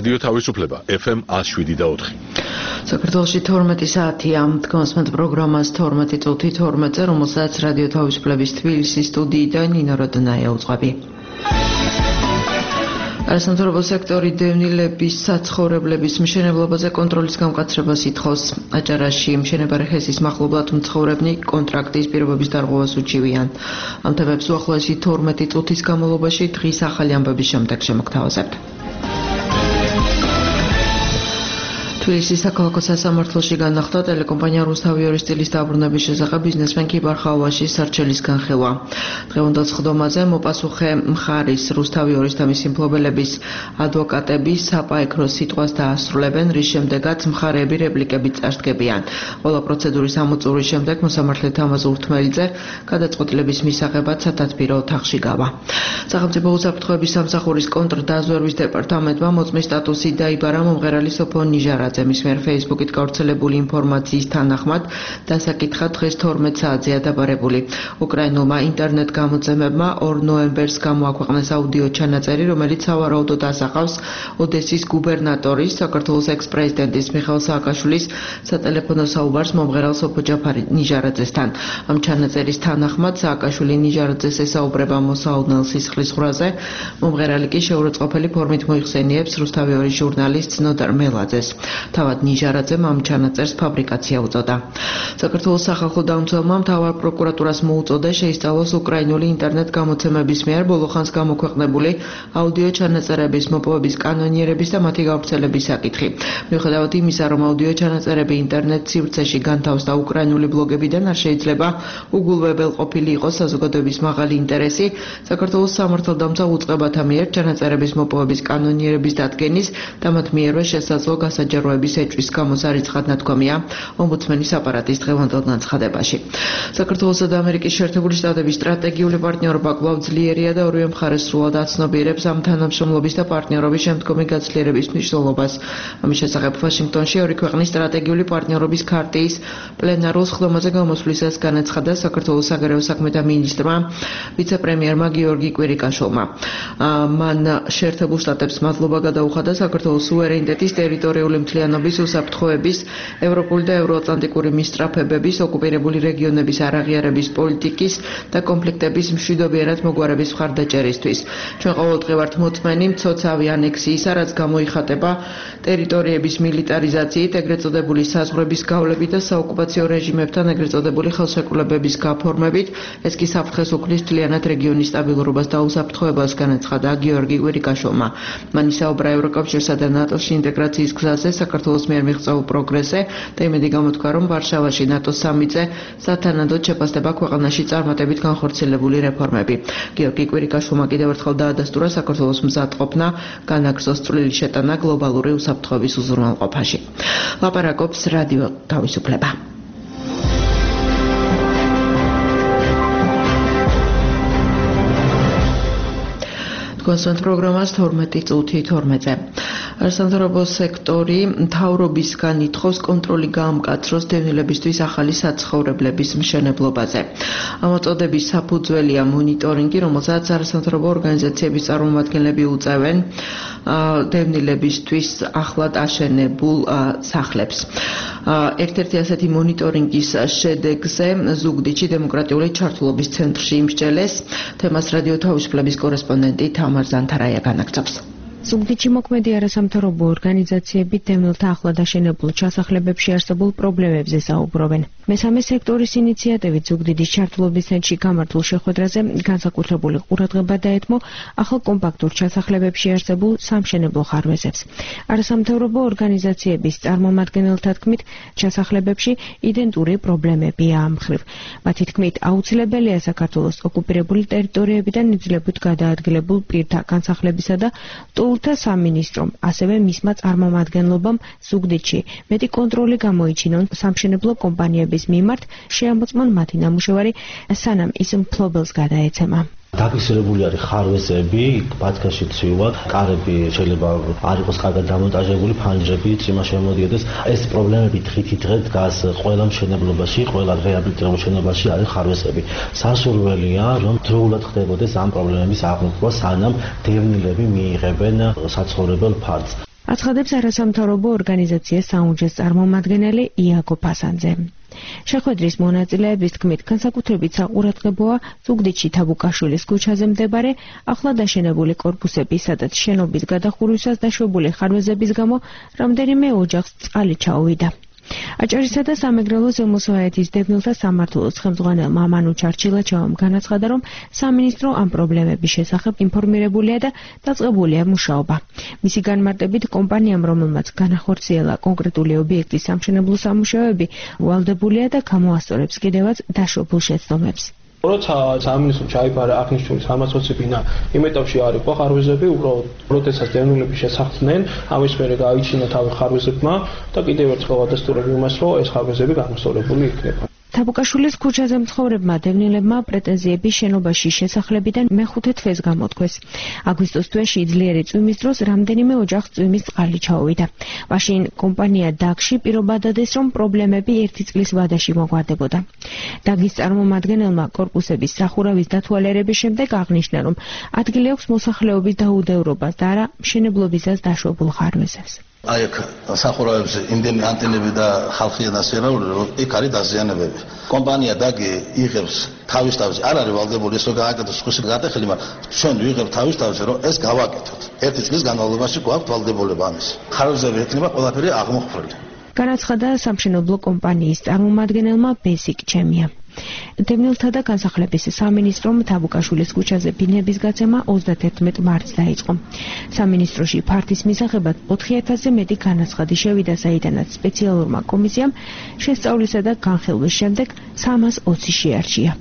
რადიო თავისუფლება FM 107.4. საქართველოში 12 საათია. თქვენს პროგრამას 12 წუთი 12-ზე, რომელსაც რადიო თავისუფლების თბილისის სტუდიიდან ნინო როდნაია უძღვები. არასამთავრობო სექტორი დევნილების საცხოვრებლების მშენებლობაზე კონტროლის გამკაცრებას ითხოვს. აჭარაში მშენებარე ხესის მახლობლად მცხოვრებნი კონტრაქტის პირობების დარღვევას უჩივიან. ამ თემებს უახლოესი 12 წუთის განმავლობაში დღის ახალი ამბების შემდეგ შემოგთავაზებთ. თბილისის საქალაქო სასამართლოში განახლდა ტელეკომპანია რუსთავი 2 სტილის დაბრუნების შესახებ ბიზნესმენ ქიბარ ხალვაშის სარჩელის განხილვა. დღევანდელ სხდომაზე მოპასუხე მხარის რუსთავი 2-ის და მისი მფლობელების ადვოკატები საპაექრო სიტყვას დაასრულებენ, რის შემდეგაც მხარეები რეპლიკებით წარსდგებიან. ყველა პროცედურის ამოწურვის შემდეგ მოსამართლე თამაზ ურთმელიძე გადაწყვეტილების მისაღებად სათათბირო ოთახში გავა. სახელმწიფო უსაფრთხოების სამსახურის კონტრდაზვერვის დეპარტამენტმა მოწმის სტატუსი დაიბარა მომღერალი სოფო ნიჟარა მის მიერ Facebook-ით გავრცელებული ინფორმაციის თანახმად დასაკითხად დღეს 12 საათზეა დაბარებული. უკრაინულმა ინტერნეტ გამოძემებმა 2 ნოემბერს გამოაქვეყნეს აუდიო ჩანაწერი, რომელიც სავარაუდოდ ასახავს ოდესის გუბერნატორის, საქართველოს ექს-პრეზიდენტის მიხეილ სააკაშვილის სატელეფონო საუბარს მომღერალ სოფო ჯაფარი ნიჟარაძესთან. ამ ჩანაწერის თანახმად სააკაშვილი ნიჟარაძეს ესაუბრება მოსაოდნელ სისხლის ხრაზე, მომღერალი კი შეურაცხყოფელი ფორმით მოიხსენიებს რუსთავი 2-ის ჟურნალისტ ნოდარ მელაძეს. თავად ნიჟარაძემ ამ ჩანაწერს ფაბრიკაცია უწოდა. საქართველოს სახალხო დამცველმა მთავარ პროკურატურას მოუწოდა შეისწავლოს უკრაინული ინტერნეტ გამოცემების მიერ ბოლოხანს გამოქვეყნებული აუდიო ჩანაწერების მოპოვების კანონიერების და მათი გავრცელების საკითხი. მიუხედავად იმისა, რომ აუდიო ჩანაწერები ინტერნეტ სივრცეში განთავსდა უკრაინული ბლოგებიდან, არ შეიძლება უგულვებელყოფილი იყოს საზოგადოების მაღალი ინტერესი, საქართველოს სამართალდამცავ უწყებათა მიერ ჩანაწერების მოპოვების კანონიერების დადგენის და მათ მიერვე შესაძლო გასაჯაროების ეჭვის გამოსარიცხად ნათქვამია ომბუდსმენის აპარატის დღევანდელ განცხადებაში. საქართველოსა და ამერიკის შეერთებული შტატების სტრატეგიული პარტნიორობა კვლავ ძლიერია და ორივე მხარეს სრულად აცნობიერებს ამ თანამშრომლობის და პარტნიორობის შემდგომი გაცილიერების მნიშვნელობას. ამის შესახებ ვაშინგტონში ორი ქვეყნის სტრატეგიული პარტნიორობის ქარტიის პლენარულ სხდომაზე გამოსვლისას განაცხადა საქართველოს საგარეო საქმეთა მინისტრმა ვიცე-პრემიერმა გიორგი კვირიკაშვილმა. მან შეერთებულ შტატებს მადლობა გადაუხადა საქართველოს სუვერენიტეტის ტერიტორიული მთლიანობის უსაფრთხოების, ევროპული და ევროატლანტიკური მისწრაფებების, ოკუპირებული რეგიონების არაღიარების პოლიტიკის და კონფლიქტების მშვიდობიერად მოგვარების მხარდაჭერისთვის. ჩვენ ყოველდღე ვართ მოწმენი მცოცავი ანექსიისა, რაც გამოიხატება ტერიტორიების მილიტარიზაციით, ეგრეთ წოდებული საზღვრების გავლებით და საოკუპაციო რეჟიმებთან ეგრეთ წოდებული ხელშეკრულებების გაფორმებით. ეს კი საფრთხეს უქმნის მთლიანად რეგიონის სტაბილურობას და უსაფრთხოებას, განაცხადა გიორგი კვირიკაშვილმა. მან ისაუბრა ევროკავშირსა და ნატოს ინტეგრაციის გზაზე საქართველოს მიერ მიღწეულ პროგრესზე და იმედი გამოთქვა, რომ ვარშავაში ნატოს სამიტზე სათანადოდ შეფასდება ქვეყანაში წარმატებით განხორციელებული რეფორმები. გიორგი კვირიკაშვილმა კიდევ ერთხელ დაადასტურა საქართველოს მზადყოფნა განაგრძოს წვლილი შეტანა გლობალური უსაფრთხოების უზრუნველყოფაში. ლაპარაკობს რადიო თავისუფლება. კონსულტ პროგრამას 12 წუთი 12-ზე. არასამთავრობო სექტორი მთავრობისგან ითხოვს კონტროლი გაამკაცროს დევნილებისთვის ახალი საცხოვრებლების მშენებლობაზე. ამოწოდების საფუძველია მონიტორინგი, რომელსაც არასამთავრობო ორგანიზაციების წარმომადგენლები უწევენ დევნილებისთვის ახლად აშენებულ სახლებს. ერთ-ერთი ასეთი მონიტორინგის შედეგზე ზუგდიდში დემოკრატიული ჩართულობის ცენტრში იმსჯელეს. თემას რადიო თავისუფლების კორესპონდენტი თამარ ზანთარაია განაგრძობს. ზუგდიდში მოქმედი არასამთავრობო ორგანიზაციები დევნილთა ახლად აშენებულ ჩასახლებებში არსებულ პრობლემებზე საუბრობენ. მესამე სექტორის ინიციატივით ზუგდიდის ჩართულობის ცენტრში გამართულ შეხვედრაზე განსაკუთრებული ყურადღება დაეთმო ახალ კომპაქტურ ჩასახლებებში არსებულ სამშენებლო ხარვეზებს. არასამთავრობო ორგანიზაციების წარმომადგენელთა თქმით, ჩასახლებებში იდენტური პრობლემებია ამ მხრივ. მათი თქმით, აუცილებელია საქართველოს ოკუპირებული ტერიტორიებიდან იძულებით გადაადგილებულ პირთა განსახლებისა და მტოვლთა სამინისტრომ, ასევე მისმა წარმომადგენლობამ ზუგდიდში მეტი კონტროლი გამოიჩინონ სამშენებლო კომპანიების მიმართ, შეამოწმონ მათი ნამუშევარი, სანამ ის მფლობელს გადაეცემა. დაფიქსირებული არის ხარვეზები, ბათქაში ცვივა, კარები შეიძლება არ იყოს კარგად დამონტაჟებული, ფანჯრები წიმა შემოდიოდეს. ეს პრობლემები დღითი დღე დგას ყველა მშენებლობაში, ყველა რეაბილიტირებულ შენობაში არის ხარვეზები. სასურველია, რომ დროულად ხდებოდეს ამ პრობლემების აღმოფხვრა, სანამ დევნილები მიიღებენ საცხოვრებელ ფარდს. აცხადებს არასამთავრობო ორგანიზაცია საუნჯეს წარმომადგენელი იაკო ფასანძე. შეხვედრის მონაწილეების თქმით, განსაკუთრებით საყურადღებოა ზუგდიდში თაბუკაშვილის ქუჩაზე მდებარე ახლად აშენებული კორპუსები, სადაც შენობის გადახურვისას დაშვებული ხარვეზების გამო რამდენიმე ოჯახს წყალი ჩაუვიდა. აჭარისა და სამეგრელო ზემოსვაეთის დევნილთა სამმართველოს ხელმძღვანელმა მანუ ჩარჩილაჩევამ განაცხადა, რომ სამინისტრო ამ პრობლემების შესახებ ინფორმირებულია და დაწყებულია მუშაობა. მისი განმარტებით, კომპანიამ, რომელმაც განახორციელა კონკრეტული ობიექტის სამშენებლო სამუშაოები, ვალდებულია და გამოასწორებს კიდევაც დაშვებულ შეცდომებს. როცა სამინისტრო ჩაიბარა აღნიშნული 320 ბინა იმ ეტაპში არ იყო ხარვეზები, უბრალოდ როდესაც დევნილები შესახდნენ, ამის მერე გაიჩინა თავი ხარვეზებმა და კიდევ ერთხელ ვადასტურებ იმას, რომ ეს ხარვეზები გამოსწორებული იქნება. თაბუკაშვილის ქუჩაზე მცხოვრებმა დევნილებმა პრეტენზიები შენობაში შესახლებიდან მეხუთე თვეს გამოთქვეს. აგვისტოს თვეში ძლიერი წვიმის დროს რამდენიმე ოჯახს წვიმის წყალი ჩაუვიდა. მაშინ კომპანია დაგში პირობა დადეს, რომ პრობლემები 1 წლის ვადაში მოგვარდებოდა. დაგის წარმომადგენელმა კორპუსების სახურავის დათვალიერების შემდეგ აღნიშნა, რომ ადგილი აქვს მოსახლეობის დაუდევრობას და არა მშენებლობისას დაშვებულ ხარვეზებს. აი აქ სახურავებზე იმდენი ანტენები და ხალხია დასერაული, რომ იქ არის დაზიანებები. კომპანია დაგი იღებს თავის თავზე, არ არის ვალდებული ეს რომ გააკეთოს ხუსი გადახელი, მაგრამ ჩვენ ვიღებთ თავის თავზე, რომ ეს გავაკეთოთ. 1 წლის განმავლობაში გვაქვს ვალდებულება ამის. ხარვეზები ექნება ყველაფერი აღმოხვრილი. განაცხადა სამშენებლო კომპანიის წარმომადგენელმა ბესიკ ჩემია. დევნილთა და განსახლების სამინისტრომ თაბუკაშვილის ქუჩაზე ბინების გაცემა 31 მარტს დაიწყო. სამინისტროში ფართის მისაღებად 4000-ზე მეტი განაცხადი შევიდა, საიდანაც სპეციალურმა კომისიამ შესწავლისა და განხილვის შემდეგ 320 შეარჩია.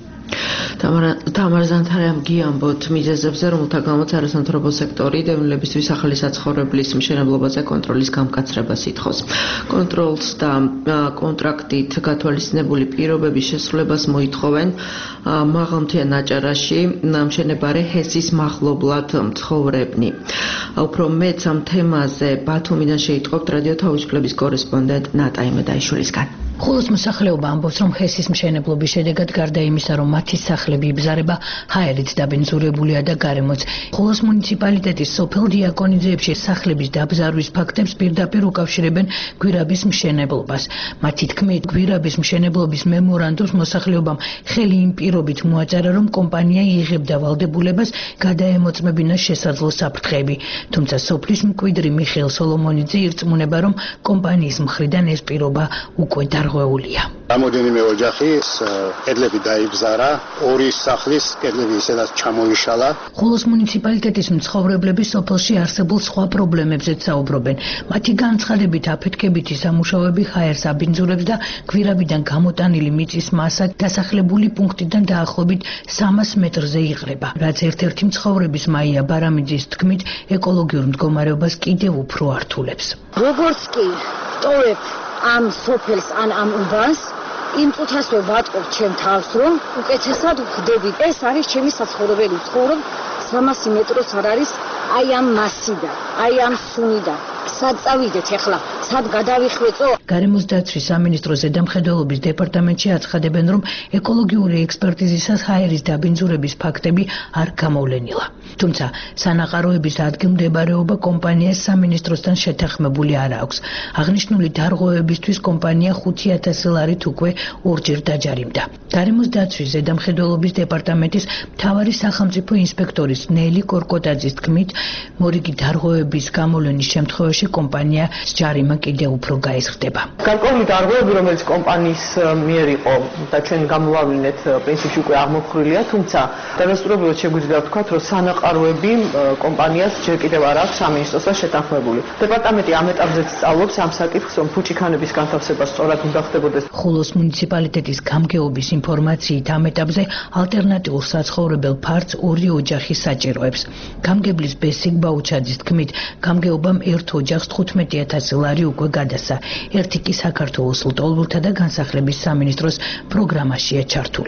თამარ ზანთარამ გიამბოთ მიზეზებზე, რომელთა გამოც არასამთავრობო სექტორი დევნილებისთვის ახალი საცხოვრებლის მშენებლობაზე კონტროლის გამკაცრებას ითხოვს. კონტროლს და კონტრაქტით გათვალისწინებული პირობების შესრულებას მოითხოვენ მაღალმთიან აჭარაში მშენებარე ჰესის მახლობლად მცხოვრებნი. უფრო მეც ამ თემაზე ბათუმიდან შეიტყობთ რადიო თავისუფლების კორესპონდენტ ნატა იმედაიშვილისგან. ხოლოს მოსახლეობა ამბობს, რომ ჰესის მშენებლობის შედეგად გარდა იმისა, რომ მათი სახლები იბზარება, ჰაერით დაბინძურებულია და გარემოც. ხოლოს მუნიციპალიტეტის სოფელ დიაკონიძეებში სახლების დაბზარვის ფაქტებს პირდაპირ უკავშირებენ გვირაბის მშენებლობას. მათი თქმით, გვირაბის მშენებლობის მემორანდუმს მოსახლეობამ ხელი იმ პირობით მოაწერა, რომ კომპანია იღებდა ვალდებულებას გადაემოწმებინა შესაძლო საფრთხეები. თუმცა სოფლის მკვიდრი მიხეილ სოლომონიძე ირწმუნება, რომ კომპანიის მხრიდან ეს პირობა უკვე დარღვეულია. Რამდენიმე ოჯახის კედლები დაიბზარა, 2 სახლის კედლები ისედაც ჩამოიშალა. ხოლოს მუნიციპალიტეტის მცხოვრებლები სოფელში არსებულ სხვა პრობლემებზეც საუბრობენ. მათი განცხადებით აფეთქებითი სამუშაოები ჰაერს აბინძურებს და გვირაბიდან გამოტანილი მიწის მასა დასახლებული პუნქტიდან დაახლოებით 300 მეტრზე იღრება. რაც ერთ-ერთი მცხოვრების მაია ბარამიძის თქმით, ეკოლოგიურ მდგომარეობას კიდევ უფრო ართულებს. როგორც კი ტოვებ ამ სოფელს ან ამ უბანს, იმ წუთასვე ვატყობ ჩემ თავს, რომ უკეთესად ვხდები. ეს არის ჩემი საცხოვრებელი. ვცხოვრობ 300 მეტროს არ არის აი ამ მასიდან, აი ამ სუნიდან. სად წავიდეთ ახლა? სად გადავიხვეწო? გარემოს დაცვის სამინისტროს ზედამხედველობის დეპარტამენტში აცხადებენ, რომ ეკოლოგიური ექსპერტიზისას ჰაერის დაბინძურების ფაქტები არ გამოვლენილა. თუმცა სანაყაროების ადგილმდებარეობა კომპანიას სამინისტროსთან შეთანხმებული არ აქვს. აღნიშნული დარღვევებისთვის კომპანია 5000 ლარით უკვე 2-ჯერ დაჯარიმდა. გარემოს დაცვის ზედამხედველობის დეპარტამენტის მთავარი სახელმწიფო ინსპექტორის ნელი კორკოტაძის თქმით, მორიგი დარღვევების გამოვლენის შემთხვევაში კომპანია ჯარიმა კიდევ უფრო გაიზრდება. გარკვეული დარღვევები, რომელიც კომპანიის მიერ იყო და ჩვენ გამოვავლინეთ, პრინციპში უკვე აღმოფხრილია, თუმცა დადასტურებულად შეგვიძლია ვთქვათ, რომ სანაყაროები კომპანიას ჯერ კიდევ არ აქვს სამინისტროსთან შეთანხმებული. დეპარტამენტი ამ ეტაპზეც სწავლობს ამ საკითხს, რომ ფუჭიქანების განთავსება სწორად უნდა ხდებოდეს. ხოლოს მუნიციპალიტეტის გამგეობის ინფორმაციით ამ ეტაპზე ალტერნატიულ საცხოვრებელ ფართს 2 ოჯახი საჭიროებს. გამგებლის ბესიკ ბაუჩაძის თქმით, გამგეობამ ერთ ოჯახს 15000 ლარი უკვე გადასცა. ერთი კი საქართველოს ლტოლვილთა და განსახლების სამინისტროს პროგრამაშია ჩართული.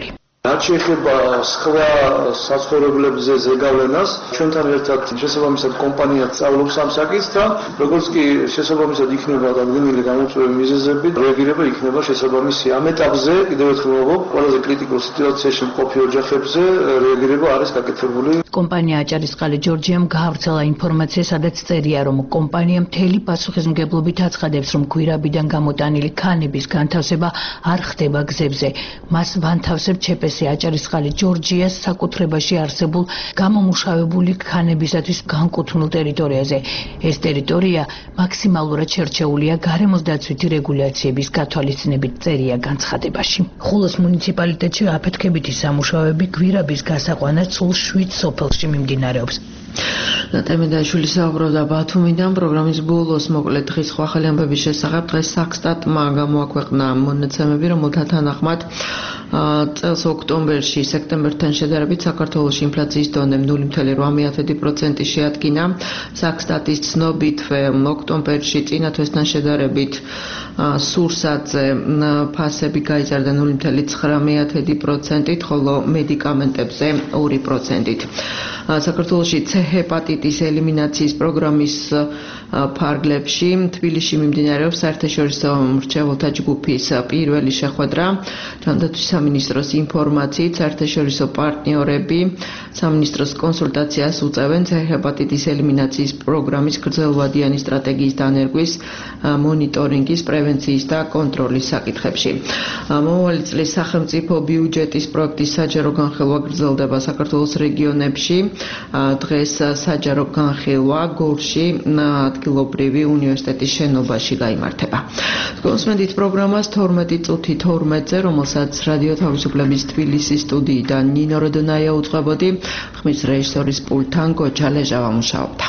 რაც შეეხება სხვა საცხოვრებლებზე ზეგავლენას, ჩვენთან ერთად შესაბამისად კომპანია სწავლობს ამ საკითხს და როგორც კი შესაბამისად იქნება დადგენილი გამოწვევი მიზეზები, რეაგირება იქნება შესაბამისი. ამ ეტაპზე კიდევ ერთხელ ვამბობ, ყველაზე კრიტიკულ სიტუაციაში მყოფი ოჯახებზე რეაგირება არის გაკეთებული. კომპანია აჭარისწყალი ჯორჯიამ გაავრცელა ინფორმაცია, სადაც წერია, რომ კომპანია მთელი პასუხისმგებლობით აცხადებს, რომ გვირაბიდან გამოტანილი ქანების განთავსება არ ხდება გზებზე. მას ვანთავსებ ჩეპესი აჭარისწყალი ჯორჯიას საკუთრებაში არსებულ გამომუშავებული ქანებისათვის განკუთვნილ ტერიტორიაზე. ეს ტერიტორია მაქსიმალურად შერჩეულია გარემოს დაცვითი რეგულაციების გათვალისწინებით, წერია განცხადებაში. ხულოს მუნიციპალიტეტში აფეთქებითი სამუშაოები გვირაბის გასაყვანად სულ 7 სოფელში მიმდინარეობს. ნატემედაშვილი საუბრობდა ბათუმიდან. პროგრამის ბოლოს მოკლედ დღის სხვა ახალი ამბების შესახებ დღეს საქსტატმა გამოაქვეყნა მონაცემები, რომელთა თანახმად წელს ოქტომბერში სექტემბერთან შედარებით საქართველოს ინფლაციის დონე 0.8% შეადგინა. საქსტატის ცნობით ოქტომბერში წინა თვესთან შედარებით სურსათზე ფასები გაიზარდა 0.9%, ხოლო მედიკამენტებზე 2%. საქართველოში C-ჰეპატიტის ელიმინაციის პროგრამის ფარგლებში თბილისში მიმდინარეობს საერთაშორისო მრჩეველთა ჯგუფის პირველი შეხვედრა. ჯანდაცვის სამინისტროს ინფორმაციით საერთაშორისო პარტნიორები სამინისტროს კონსულტაციას უწევენ C-ჰეპატიტის ელიმინაციის პროგრამის გრძელვადიანი სტრატეგიის დანერგვის, მონიტორინგის, პრევენციის და კონტროლის საკითხებში. მომავალი წლის სახელმწიფო ბიუჯეტის პროექტის საჯარო განხილვა გრძელდება საქართველოს რეგიონებში. დღეს საჯარო განხილვა გორში ადგილობრივი უნივერსიტეტის შენობაში გაიმართება. კონსმენდით პროგრამას 12 წუთი 12-ზე, რომელსაც რადიო თავისუფლების თბილისის სტუდიიდან ნინო როდონაია უძღვებოდი, ხმის რეჟისორის პულტთან გოჩა ლეჟავა მუშაობდა.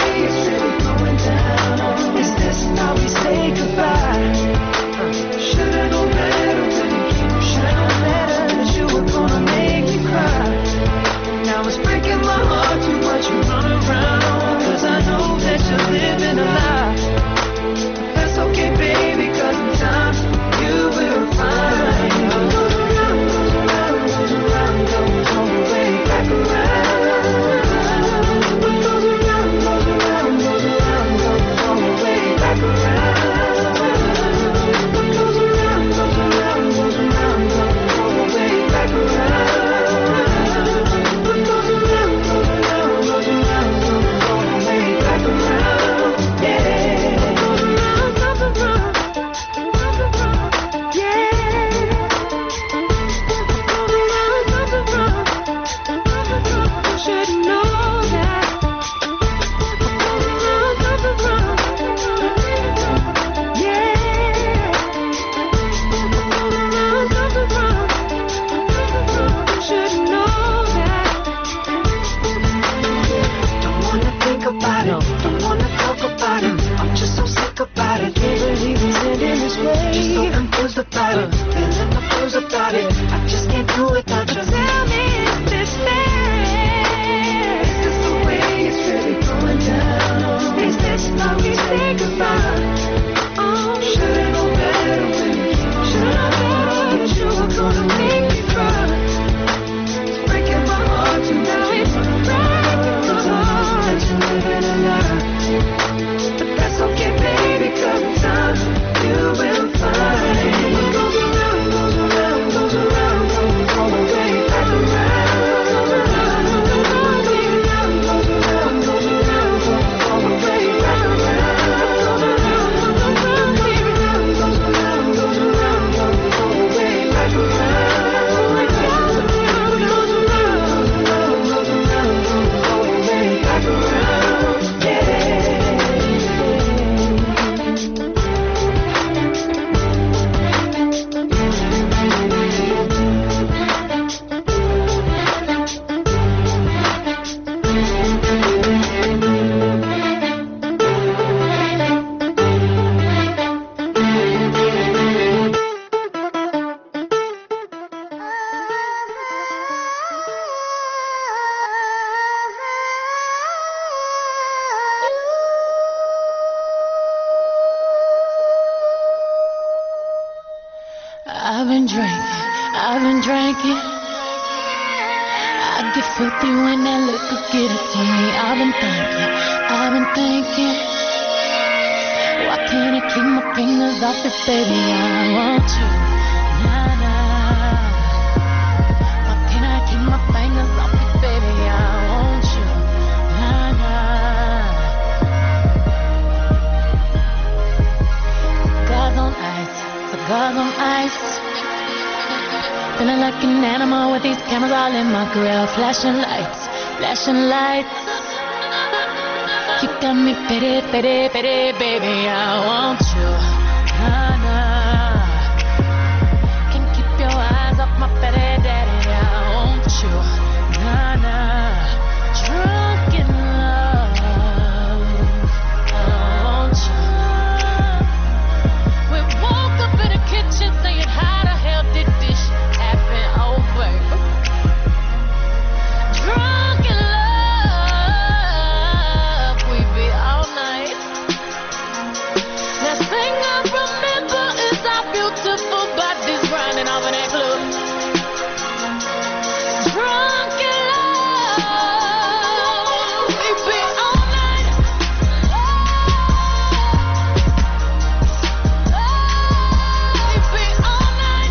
Should way. Just so confused about it, feeling confused about it. I just can't do it without you. Tell me, is this fair? Is this the way it's really going down? Is this how we say goodbye? Oh, should've known better when you came. Should've known that you were gonna make me cry. It's breaking my heart to now. It's breaking my heart that you're living a lie. But that's okay, baby, 'cause in time you will find. What goes around, goes around, goes around, goes all the way back around. Goes around, goes around, goes around, goes around, goes all the way back around. Goes around, goes around, goes around, goes around, goes all the way back around. Goes around, goes around, goes around, goes all the way back around. Yeah. I've been drinking. I get filthy when that liquor get it to me. I've been thinking. Why can't I keep my fingers off it, baby? I want you. Nah, nah. Why can't I keep my fingers off it, baby? I want you. Nah, nah. Cigars on ice, cigars on ice. Feeling like an animal with these cameras all in my grill. Flashing lights, flashing lights. You got me pity, pity, pity, baby. I want you. Nah, nah. Can't keep your eyes off my pity, daddy. I want you. Nah, nah. Drunk in love. I want you. We woke up in the kitchen saying, how the hell did this happen? Oh, baby. Drunk in love. We be all night. Last thing I remember is our beautiful bodies grinding off in that club. Drunk in love. We be all night. We be all night.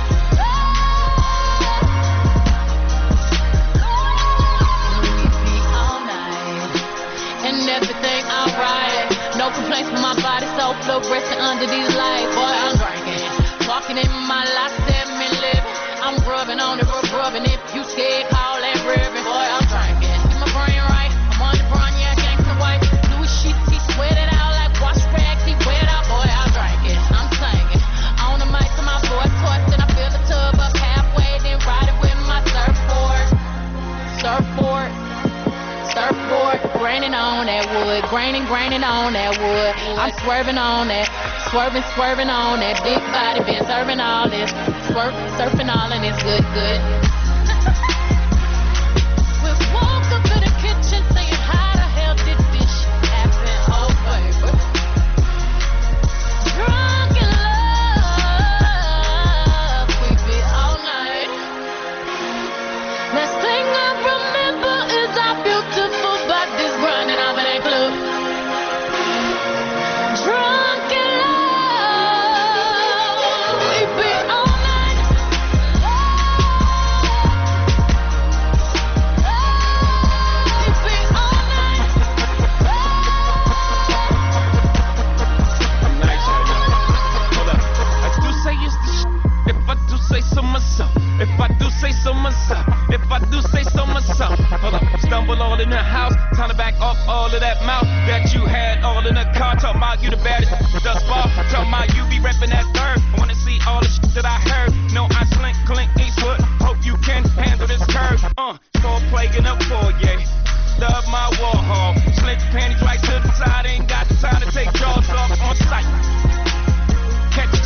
We be all night. And everything alright. No complaints from my body, so fluorescent under these lights. Boy, I'm drinking. Walking in my life, 7 living. I'm rubbing on it, rubbing. If you scared, call that ribbon. Boy, I'm drinking. Get my brain right. I'm on the brown, yeah, gangsta white. Louis sheets, he sweat it out like wash rags. He wet out, boy, I'm drinking. I'm singing. On the mic to my voice twisting. I fill the tub up halfway, then ride it with my surfboard. Surfboard. Surfboard, graining on that wood, graining on that wood. I'm swerving on that, swerving on that big body, been serving all this, surfing all and it's good. We woke up in the kitchen saying, how the hell did this shit happen? Oh, baby. Drunk in love, we be all night. Last thing I remember is our beautiful bodies running off in that club. Drunk in love, we be all night. We be all night. Nice, hold up. I do say it's the shit. If I do say so myself. If I do say so myself. If I do say so myself. Hold up. Stumble all in the house. Time to back off all of that mouth that you had all in the car. Talking about you the baddest thus far. Talking about you be repping that third. I wanna see all the shit that I heard. No, I slink, Clint Eastwood. Hope you can handle this curve. Start plaguing up for ya. Love my Warhol. Slink your panties right to the side. Ain't got the time to take jaws off on sight. Catch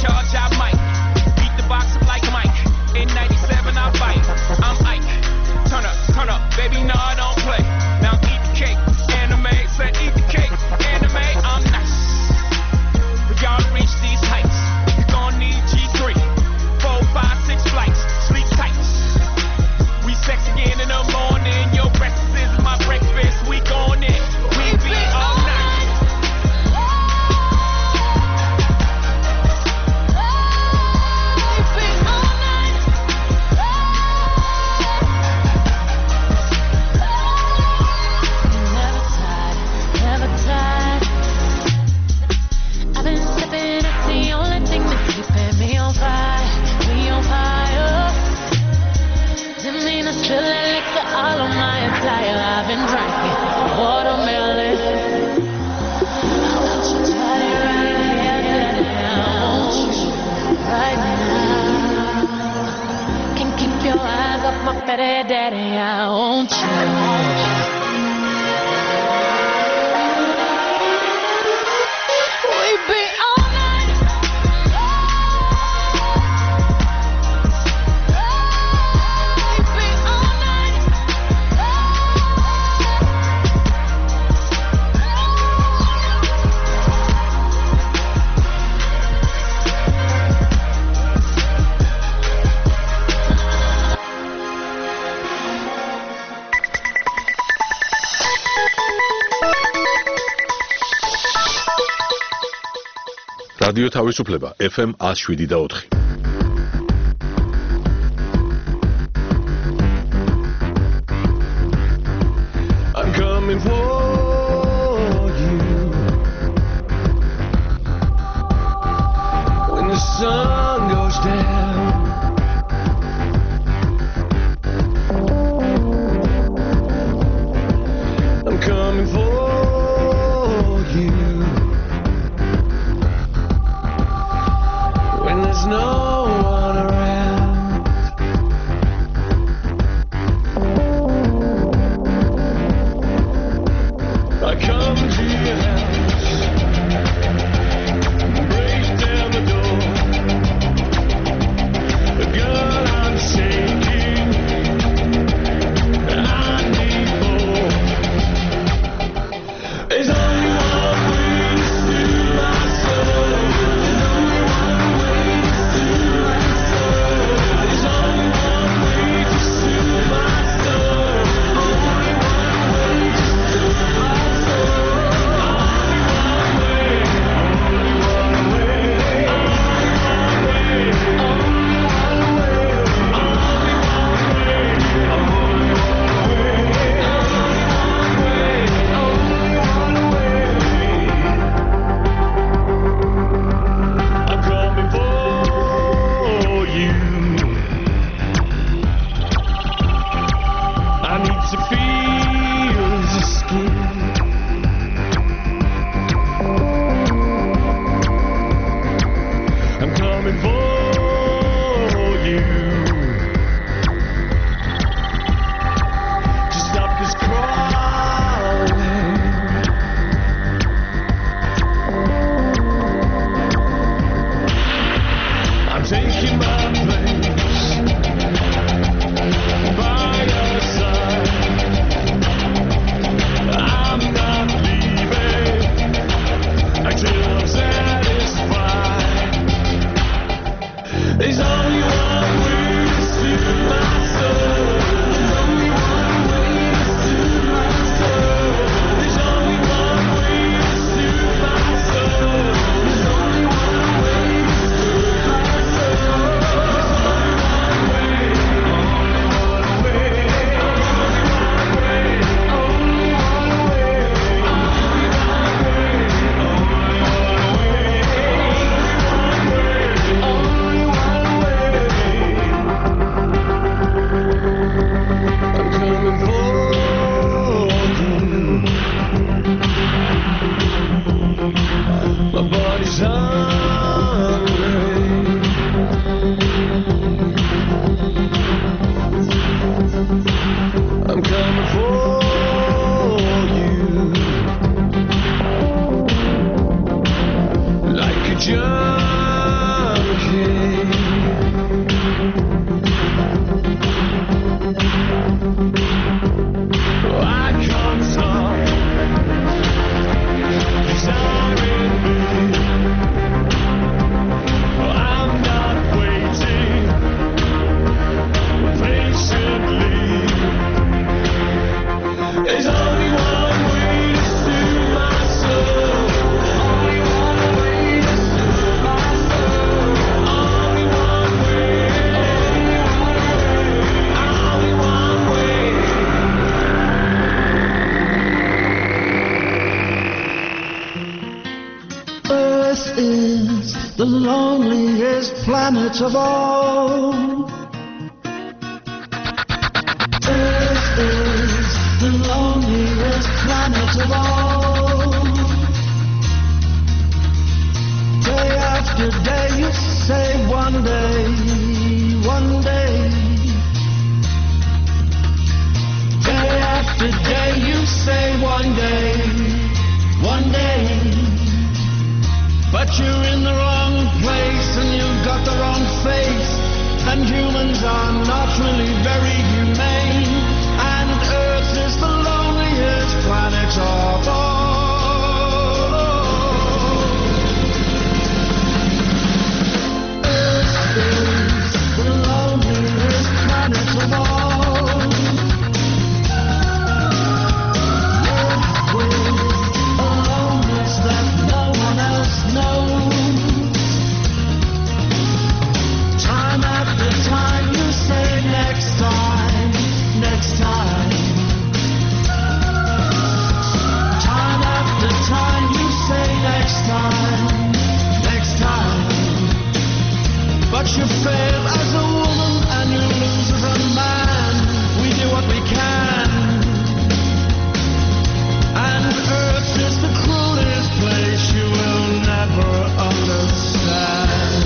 been drinking watermelon. I want you tidy right here, I want you right now. Can't keep your eyes off my fatty daddy, I want you. რადიო თავისუფლება FM 107.4. I'm coming for you when the sun goes down. I'm coming for you. There's no one around. I come to your house, break down the door. Girl, I'm shaking, I need more. There's only one way to steal my soul. the loneliest planet of all. Earth is the loneliest planet of all. Day after day you say one day, one day. Day after day you say one day, one day. But you're in the wrong place and you've got the wrong face. And humans are not really very humane. And Earth is the loneliest planet of all. Earth is the loneliest planet of all. Live with a loneliness that no one else knows. Time after time you say next time, next time. Time after time you say next time, next time. But you fail as a woman and you lose as a man. We do what we can. And Earth is the cruelest place you will never understand.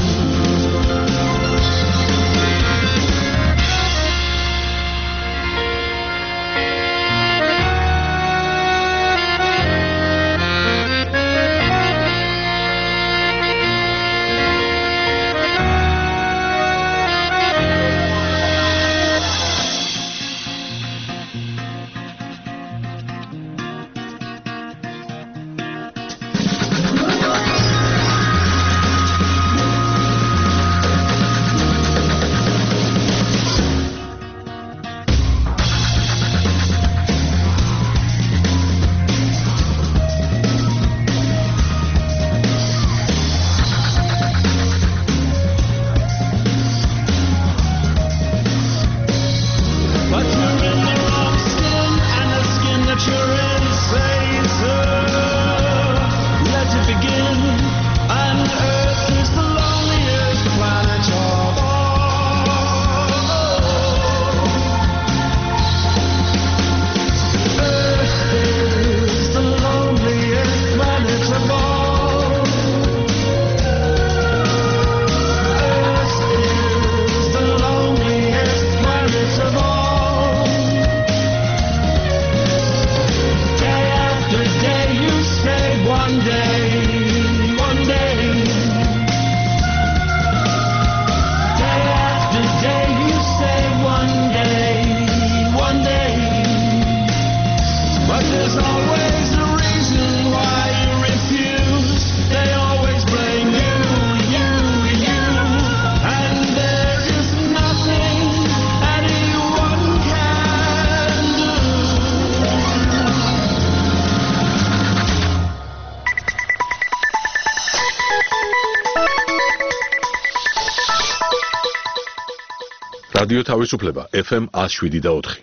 რადიო თავისუფლება FM 107.4.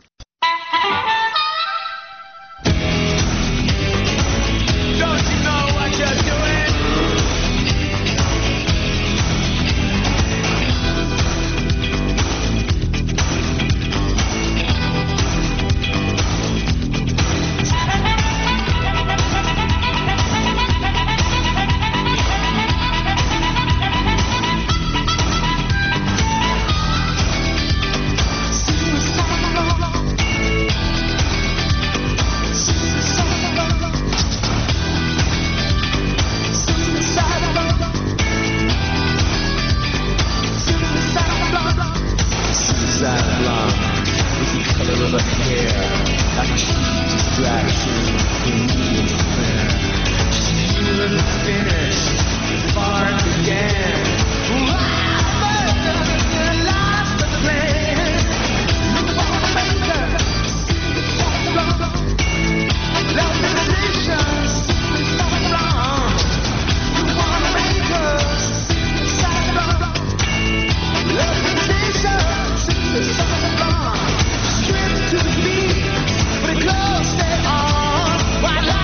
Why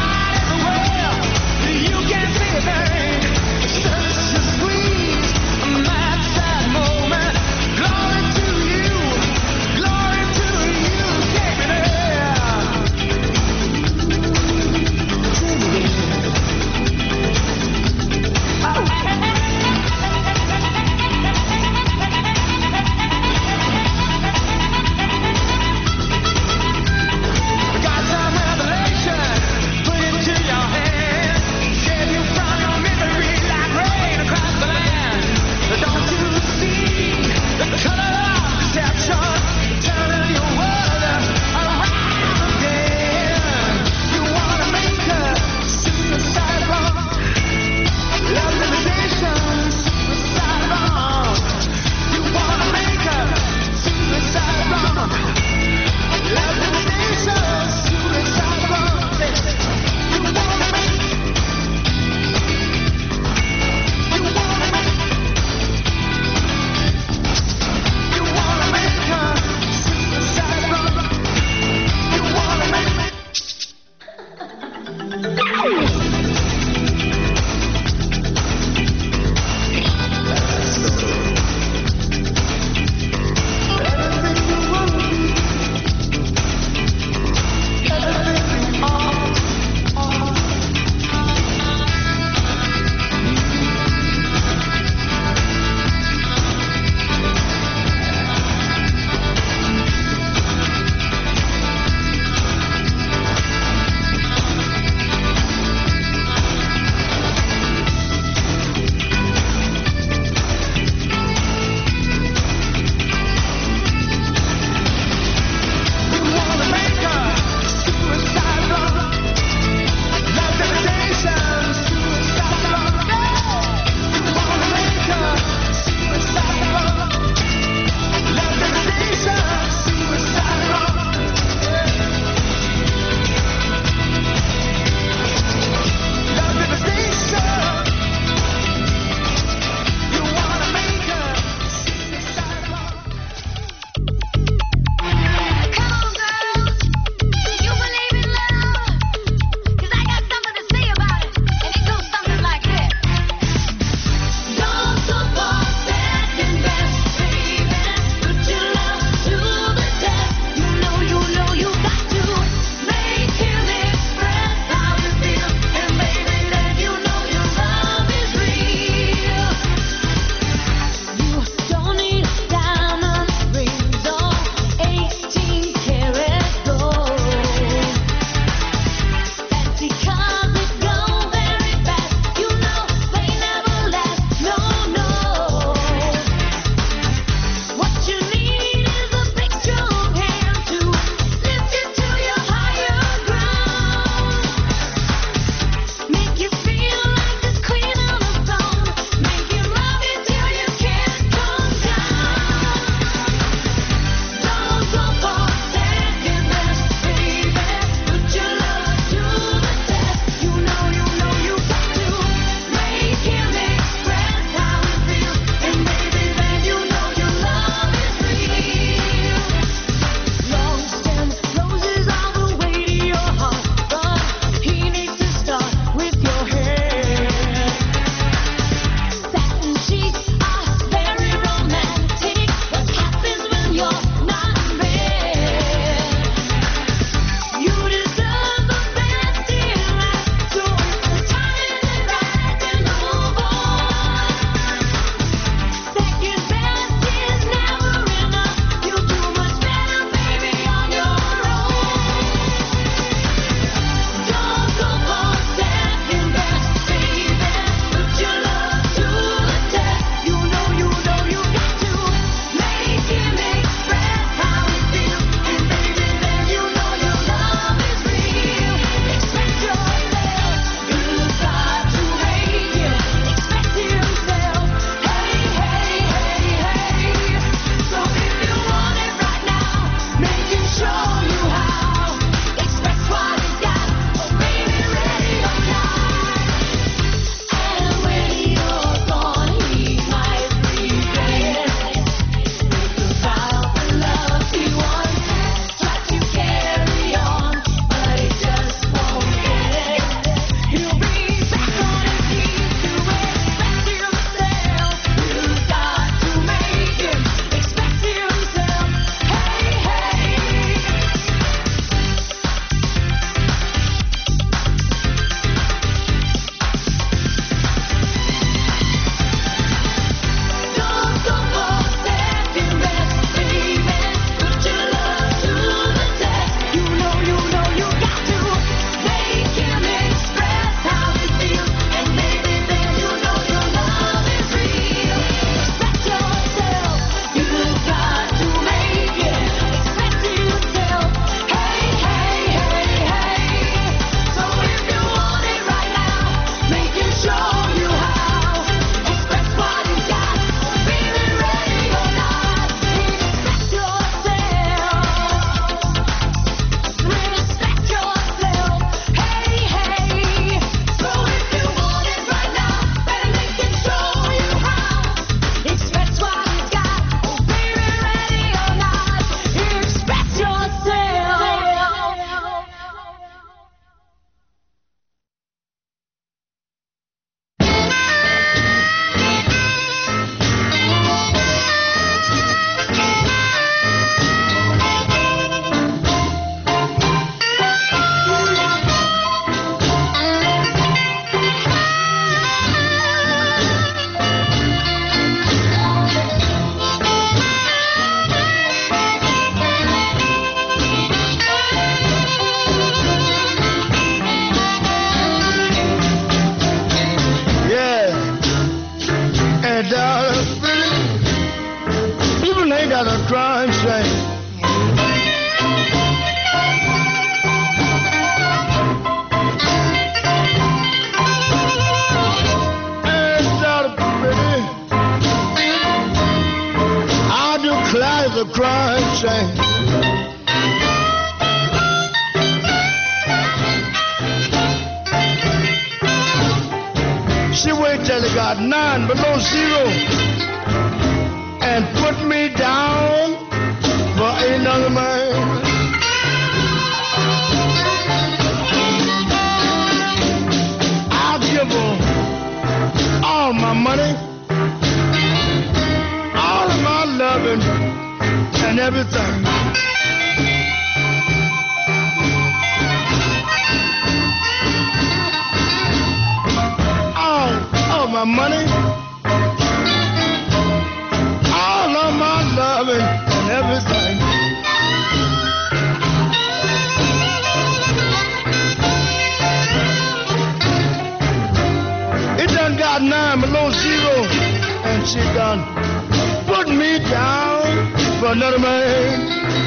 got a crying shame. Ain't that pretty? I declare the crying shame. She waited till it got 9 below zero and put me down for another man. I'll give her all my money, all of my loving and everything. All my money, all of my loving and everything. It done got 9 below zero, and she done put me down for another man.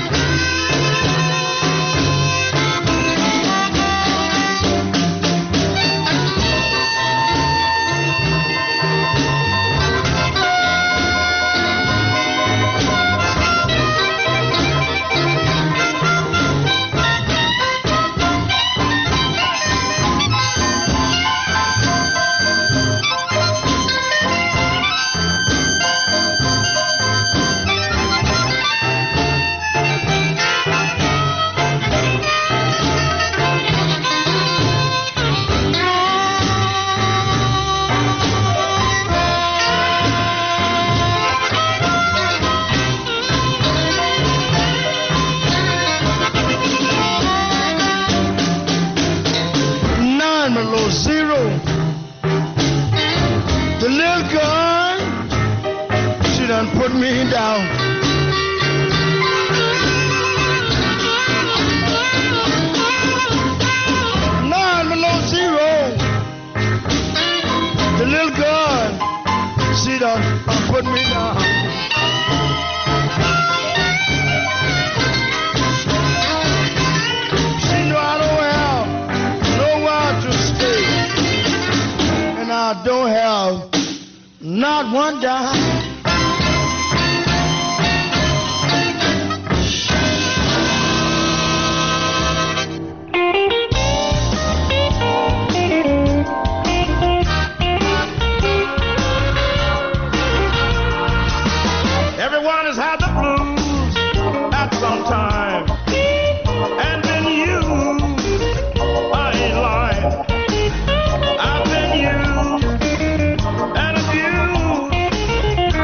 Below zero. The little girl, she done put me down. Nine below zero. The little girl, she done put me down. She know I don't have nowhere to stay, and I don't have not one dime. Everyone has had the blues at some time, and then you, I ain't lying, I've been used and abused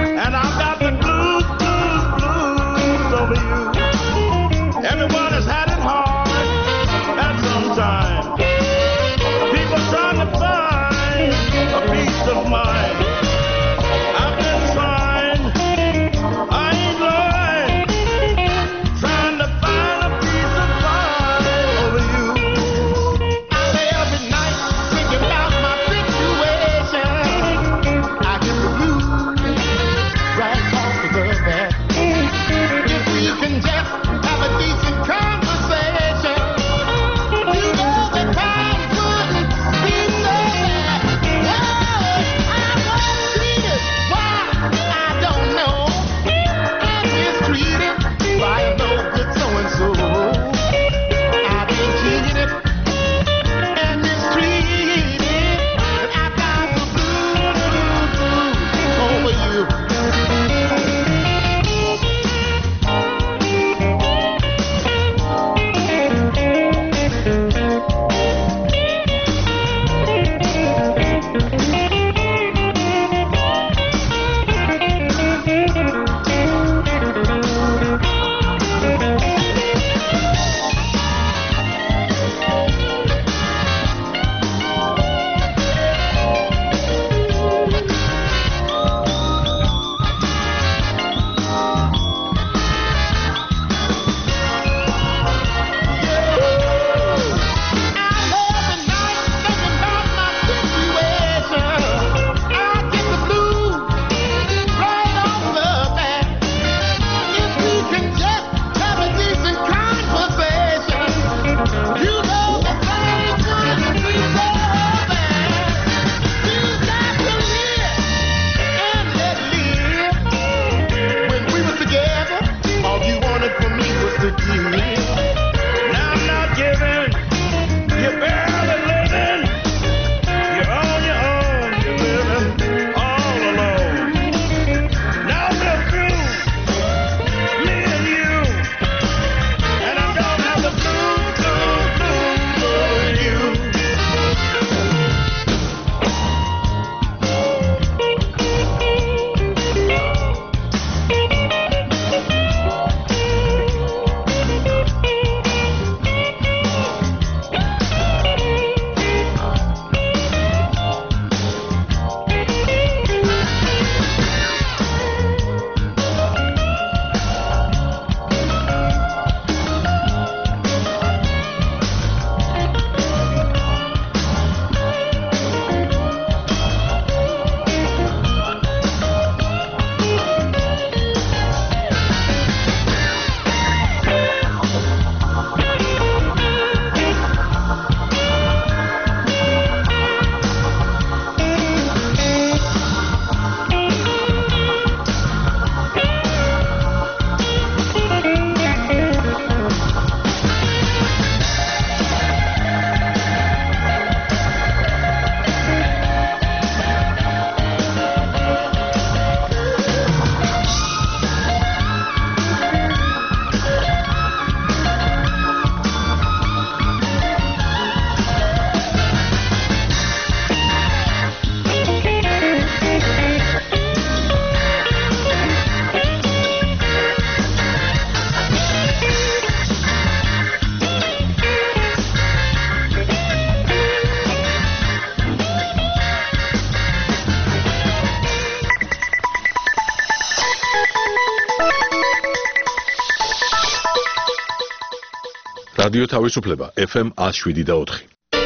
რადიო თავისუფლება FM 107.4.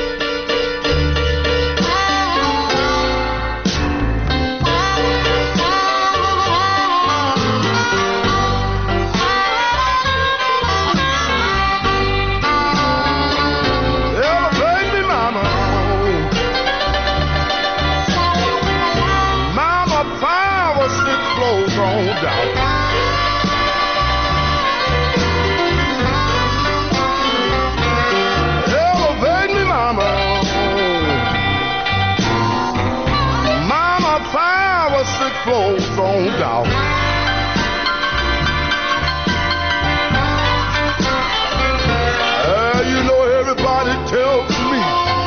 Flows on down. You know everybody tells me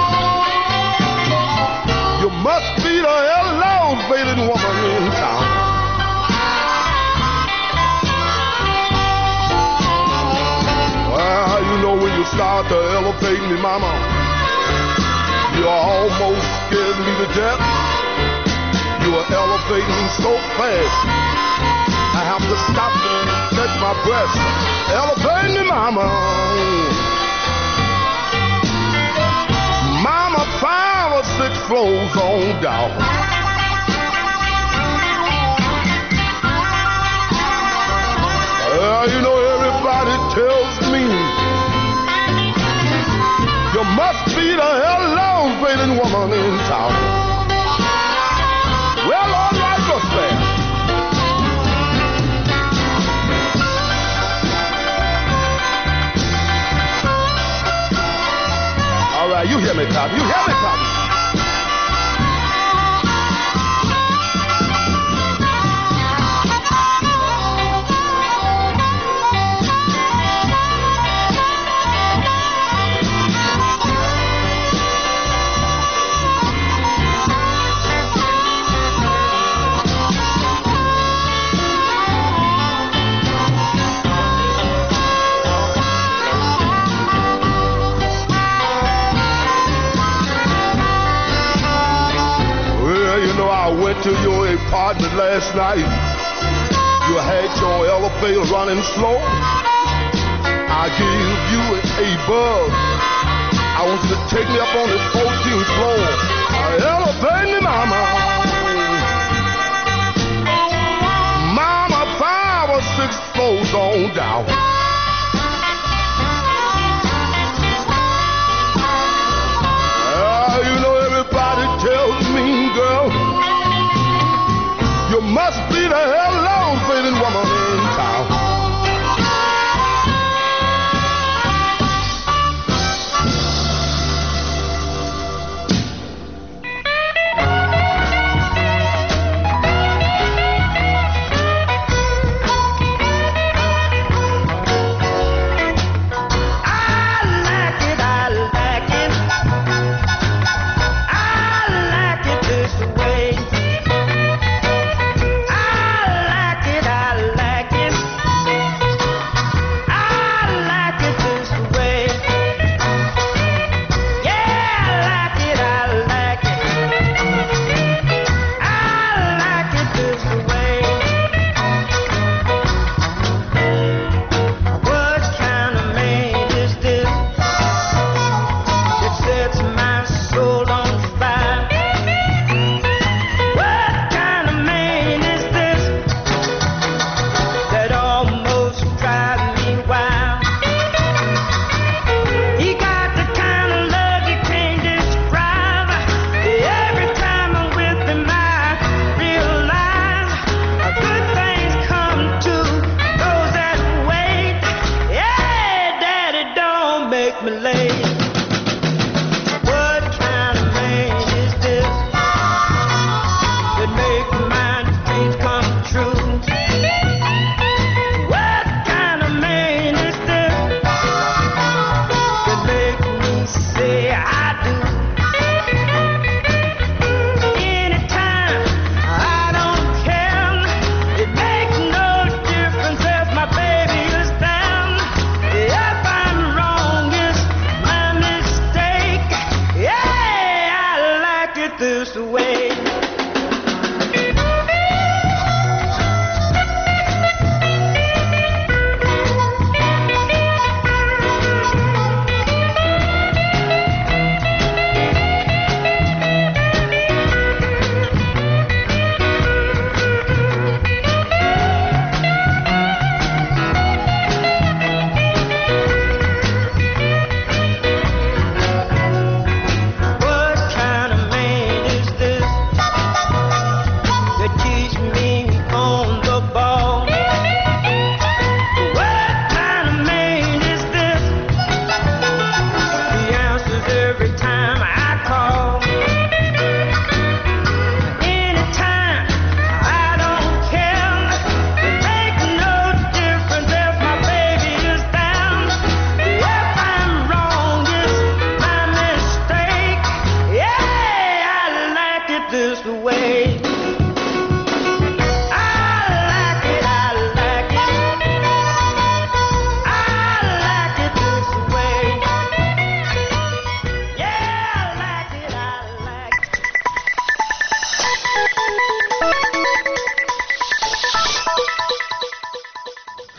you must be the elevated woman in town. Well, you know when you start to elevate me, mama, you almost scared me to death. You are elevating me so fast, I have to stop and catch my breath. Elevate me, mama. Mama, 5 or 6 floors on down. You know everybody tells me you must be the elevating woman in town. Well, all right, what's there? All right, you hear me, Tommy. You hear me, Tommy. Went to your apartment last night. You had your elevator running slow. I gave you a buzz. I want you to take me up on the 14th floor. Elevate me, mama. Mama, 5 or 6 floors on down. You know everybody tells me, girl, you must be the elevating woman in town.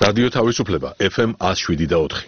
რადიო თავისუფლება FM 107.4.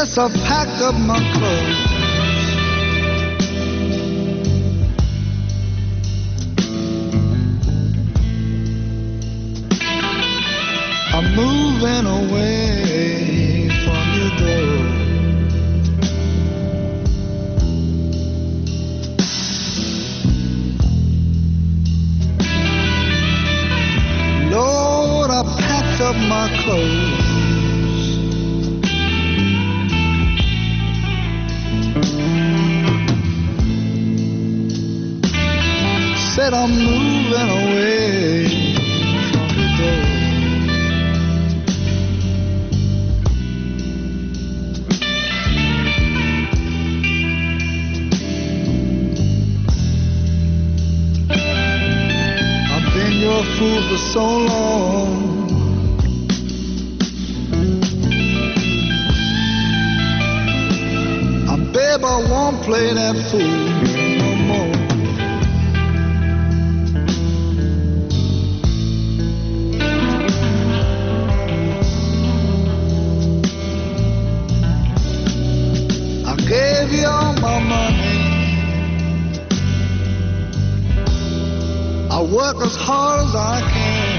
Yes, I packed up my clothes. I'm moving away from your door. Lord, I packed up my clothes. Said I'm moving away from the door. I've been your fool for so long. Babe, I won't play that fool no more. I gave you all my money. I work as hard as I can.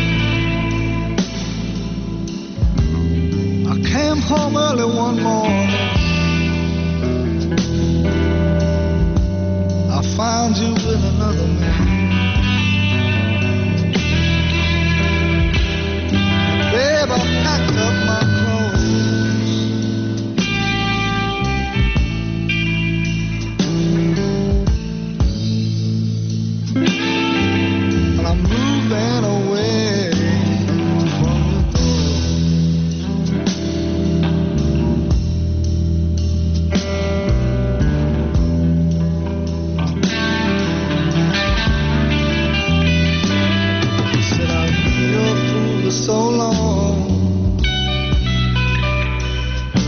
I came home early one morning. I found you with another man. Babe, I packed up my clothes. And I'm moving away from your door. Said I've been your fool for so long.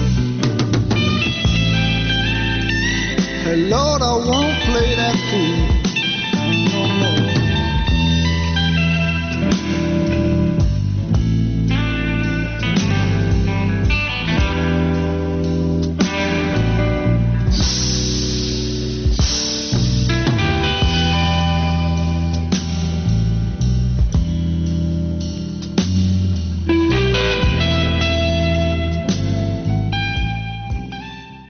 Hey Lord, I won't play that fool.